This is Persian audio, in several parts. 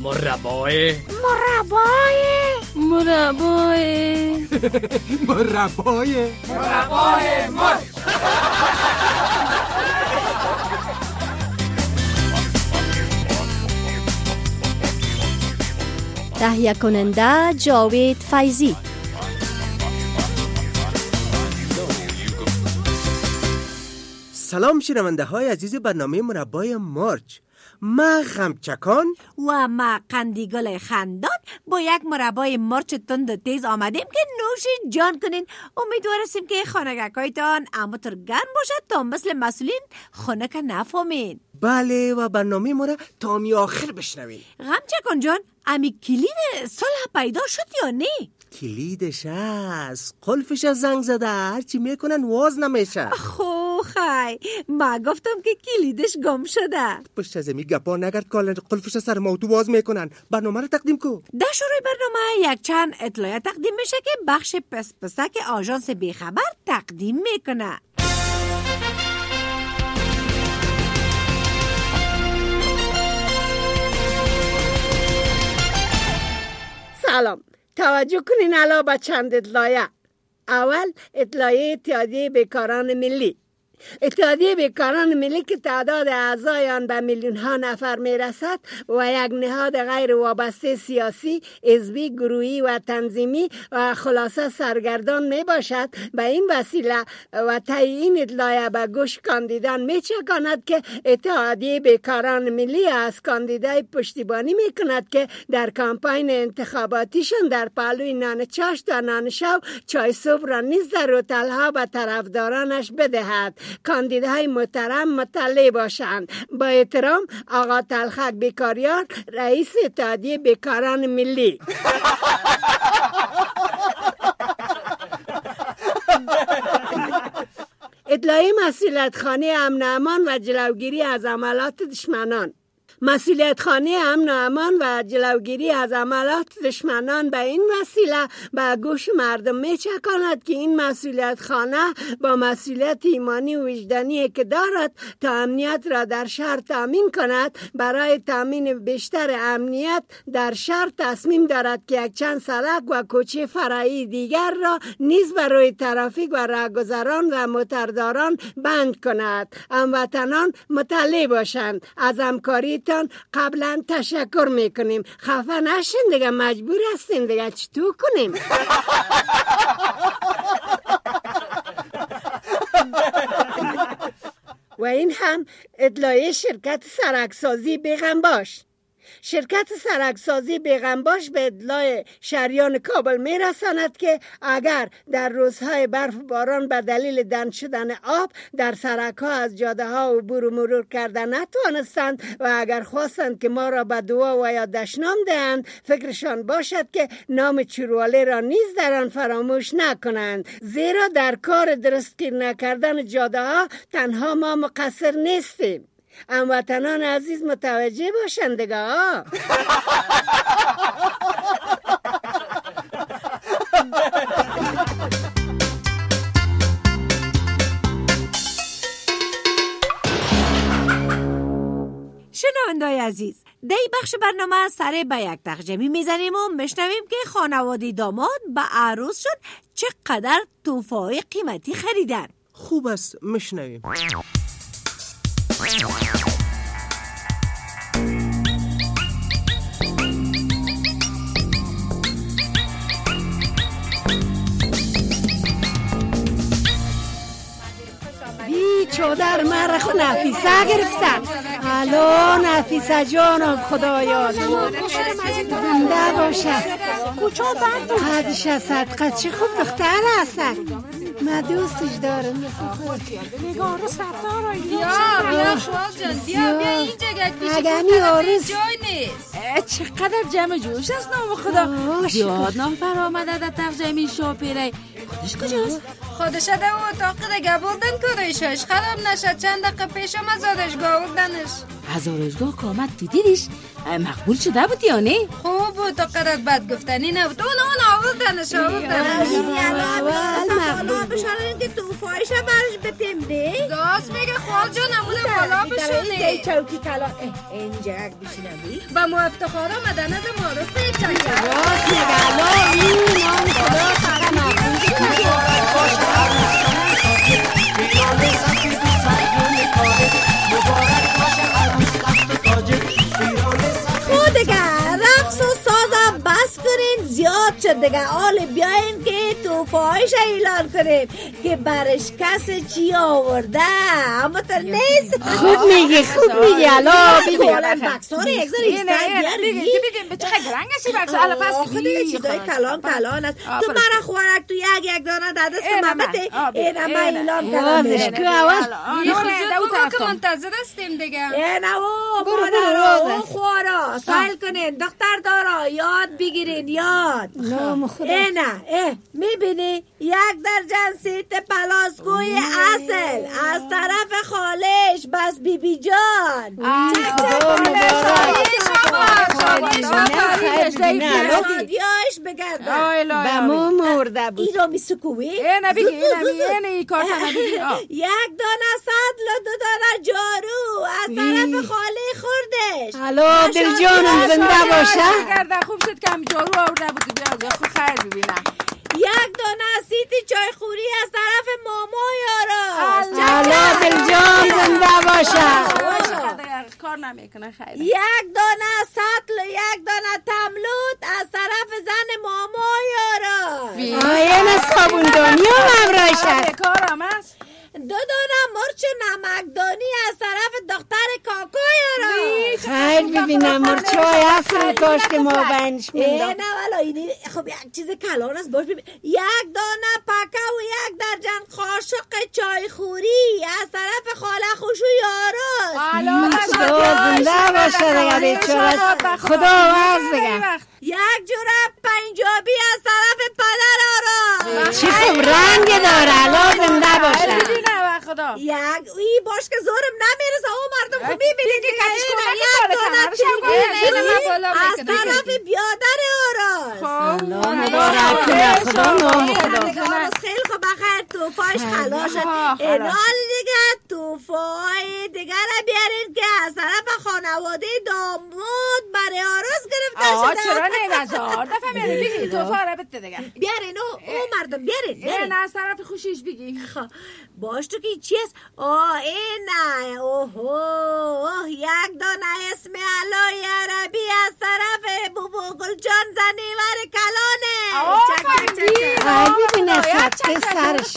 مربای مرچ. تهیه کننده جاوید فیضی. سلام شنونده های عزیز برنامه مربای مرچ. ما غمچکان و ما قندیگل خندان با یک مربای مرچ تند و تیز آمدیم که نوش جان کنین. امیدوارستیم که خانگکایتان اماتور گرم باشد تا مثل مسئولین خنک نفهمین. بله، و برنامه ما را تا می آخر بشنوین. غمچکان جان، امی کلید صلح پیدا شد یا نه؟ کلیدش هست، قلفش زنگ زده، هرچی میکنن واز نمیشه. خی ما گفتم که کلیدش گم شده. پشت از می گپا نگرد، کالن قلفش سر موتو واز میکنن. برنامه رو تقدیم کو. در شروع برنامه یک چند اطلاعات تقدیم میشه که بخش پسپسک آژانس بیخبر تقدیم میکنه. سلام، توجه کنین علا با چند اطلاعیه. اول اطلاعیه اتحادیه بیکاران ملی. اتحادیه بیکاران ملی که تعداد اعضای آن به میلیون ها نفر می رسد و یک نهاد غیر وابسته سیاسی، حزبی، گروهی و تنظیمی و خلاصه سرگردان می باشد، به این وسیله و طی این اطلاعیه به گوش کاندیدان می چکاند که اتحادیه بیکاران ملی از کاندیدای پشتیبانی می کند که در کامپاین انتخاباتیشان در پهلوی نان چاشت و نان شب چای صبح را نیز در هتل‌ها به طرفدارانش بدهد. کاندیدای محترم مطلع باشند. با احترام، آقا تلخک بیکاریار، رئیس اتحادیه بیکاران ملی. اطلاعیه مسئولیت خانه امن امان و جلوگیری از عملات دشمنان. مسئولیت خانه امن و امان و جلوگیری از عملات دشمنان به این وسیله به گوش مردم می چکاند که این مسئولیت خانه با مسئولیت ایمانی و وجدانی که دارد تا امنیت را در شهر تامین کند، برای تامین بیشتر امنیت در شهر تصمیم دارد که یک چند سړک و کوچه فرعی دیگر را نیز برای ترافیک و راهگذران و موترداران بند کند. هموطنان مطلع باشند. از همکاری قبلا تشکر میکنیم. خفه نشین دیگه، مجبور هستیم دیگه، چطور کنیم؟ و این هم اطلاعیه شرکت سرکسازی بیغمباش. شرکت سرکسازی بیغمباش به اطلاع شهریان کابل می رساند که اگر در روزهای برف و باران به دلیل دنج شدن آب در سرک‌ها از جاده ها عبور و مرور کردن نتوانستند و اگر خواستند که ما را به دعا و یا دشنام دهند، فکرشان باشد که نام چوروالی را نیز در آن فراموش نکنند، زیرا در کار درستگیر نکردن جاده ها تنها ما مقصر نیستیم. هموطنان عزیز متوجه باشند دیگه. شنونده‌های عزیز، در این بخش برنامه سر به یک ترجمه میزنیم و میشنویم که خانواده داماد به عروس شد چقدر تحفه‌های قیمتی خریدن. خوب است، میشنویم. چادر من خود نفیسه گرفتن. الو نفیسه جانم، خدایا زنده باشه. کوچا بند قدش صدقه چه خوب دختر هستن. من دوستش دارم. نگاه رو سفتار بیا شوال جان، بیا اینجا اگمی آرز جای نیست. چقدر جمع جوش است نام خدا. زیاد نام فر آمده در تقجیمی شاپیره. خودش کجاست؟ خودش در اتاق دیگه بردن کدایشش خراب نشد. چند دقیقه پیش هم زادشگاه بردنش. از آرشگاه که آمد تو دیدیش مقبول شده بود یا نه؟ خوب بود، تا قدر بد گفتنی نبود. اون آوردنش سالا بشارین که توفایش برش بتیم دی. داست میگه خوال جان همونه بالا بشونه این چوکی کلا اینجا یک بشینم و ما افتخار آمدن از معرفه چکر راست نگلا این نام خدا سر رقص و سازم بس کنین زیاد شد دیگه. حال بیاین که توفایش اعلان کنیم که برش کس چی آورده. اما تر نیست خوب میگی الا بگولن بکساره یک ذره ایستن بگیم به چه گرنگشی بکس الا پس خودی چیزای کلان است. تو مرا خوارک تو یک دانه در دست محمده این اما اعلان کنم بشکو اول بگو که منتظر هستیم دیگه. نه او مادر او خوارا سایل کنین دختر دارا یاد بگیرین یاد. نه میبینی یک درجن سیت پلاسگوی اصل از طرف خالش بس بیبی جان. رادیوش بگردن به مو مرده بود. ای را می سکوی یک دانه صدل و 2 دانه جارو از طرف خاله خوردش. الو دل جانم زنده باشه. خوب شد که هم جارو آورده بود بیا خوب خیر ببینم. یک دانه سیت چای خوری از طرف ماما یارا. الو دل جان زنده باشه. کار نمیکنه خیر. یک دانه سطل و یک دانه تملوت از طرف زن ماما یارا. این صابوندانی هم همراهش هست. کارم هست. 2 دانه مرچ نمکدانی از طرف دختر کاکا یارا. خیر ببینم مرچای اصل کاش که ما بینش میدم. نه والا اینی خب یک چیز کلان است باش ببین. یک دانه پکه و یک درجن قاشق چای خوری از طرف خاله خوشو یارا. زنده باشه دیگه بیچاره خدا وز دیگه. یک جوراب پنجابی از طرف پدر آرا. چی خوب رنگ داره الان زنده باشه. یک ای باش که زورم نمیرسه او مردم خب میبینید که یک دانه چنگوی از طرف بیادر آراز. سلام مبارک کنه خدا نام خدا. خیلی خوب بخیر توفایش خلاص شد. اینال دیگه توفای دیگر بیارین که از طرف خانواده داماد برای آراز گرفته شده. چرا نمیزار دفعه میاری بگی توفای را بده دیگه. بیارین او مردم بیارین. نه از طرف خوشیش بگی. باش تو که چی است؟ این نه اوه یک دانه اسم علای عربی از طرف بوبو گلجان زنیور کلانه. چک ببینه سبته سرش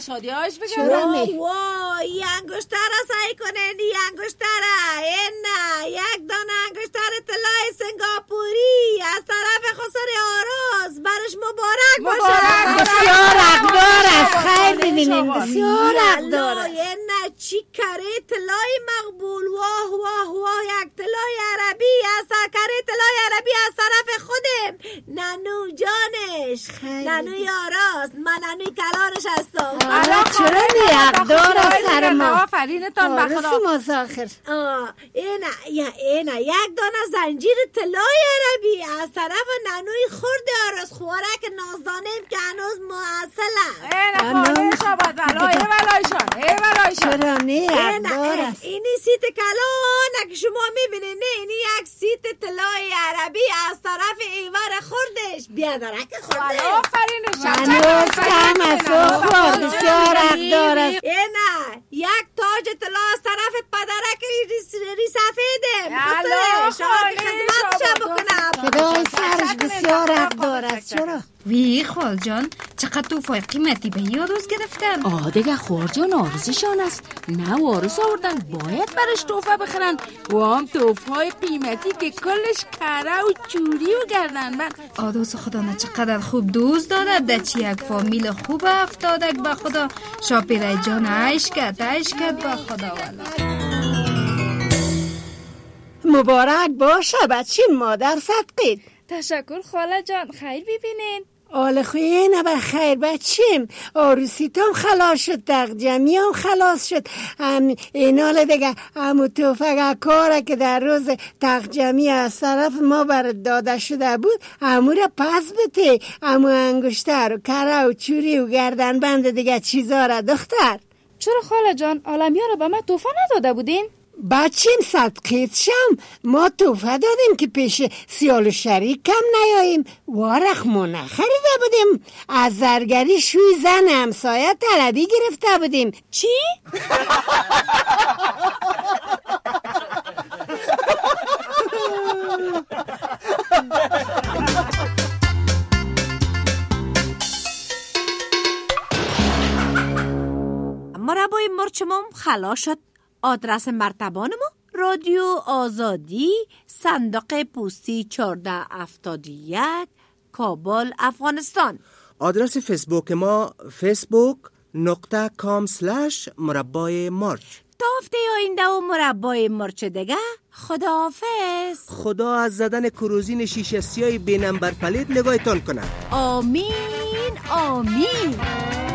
وای انگشتر سعی کنین این انگشتر این نه یک دانه انگشتر طلای سنگاپوری از طرف خسر آراز برش مبارک باشه. بسیار حقدار است. خیر ببینین بسیار حقدار است. نه چی کره طلای مقبول. واه یک طلای عربی از کره طلای عربی از طرف خودم ننو جانش ننوی آراز من ننوی کلانش هستم. چرا حقدار است سر ما. آفرینتان بخدا. مزاخر. اینه یک دانه زنجیر طلای عربی از طرف ننوی خورد آراز خوارک نازدانیم که هنوز معسل است. اینه خانه شاباد ولایشان چرا نه حقدار است. اینی سیت کلانه که شما میبینید. نه اینی یک سیت طلای عربی از طرف ایوار خوردش بیادرک خوردش. هنوز کم است او خورد. بسیار حقدار است. نه یک تاج طلا از طرف پدرک ری سفیده شما که خدمت شب بکنم. خدای سرش بسیار حقدار است. چرا؟ وی خال جان چقدر توفای قیمتی به یادوز گرفتن. دیگه خال جان آرزشان است. نه وارث آوردن باید برش توفه بخرن و هم توفای قیمتی که کلش کره و چوری و گردن بند. آدوس خدا نه چقدر خوب دوز داده دچی یک فامیل خوب افتادک با خدا. شاپیره جان عیش کرد با خدا. والا مبارک باشه بچه مادر صدقید. تشکر خاله جان. خیر ببینین. آل خویه به خیر بچیم. آروسیتم خلاص شد تقجمی هم خلاص شد. اینال دیگه امو توفق کاره که در روز تقجمی از طرف ما برد داده شده بود امو را پس بته. امو انگشتر و کره و چوری و گردن بند دیگه چیزا را دختر. چرا خاله جان عالمیا رو به من تحفه نداده بودین؟ بچیم صدقیت شم، ما تحفه دادیم که پیش سیال و شریک کم نیاییم. وارخ ما نخریده بودیم، از زرگری شوی زن همسایه طلبی گرفته بودیم. چی؟ مربای مرچمم خلاص شد. آدرس مرتبان ما رادیو آزادی، صندوق پستی 1471، کابل، افغانستان. آدرس فیسبوک ما facebook.com/مربای مرچ. تا هفته آینده و مربای مرچ دیگه. خداحافظ. خدا از زدن کروزین شیشه سیاه بی نمبر پلیت نگاهتان کنه. آمین آمین.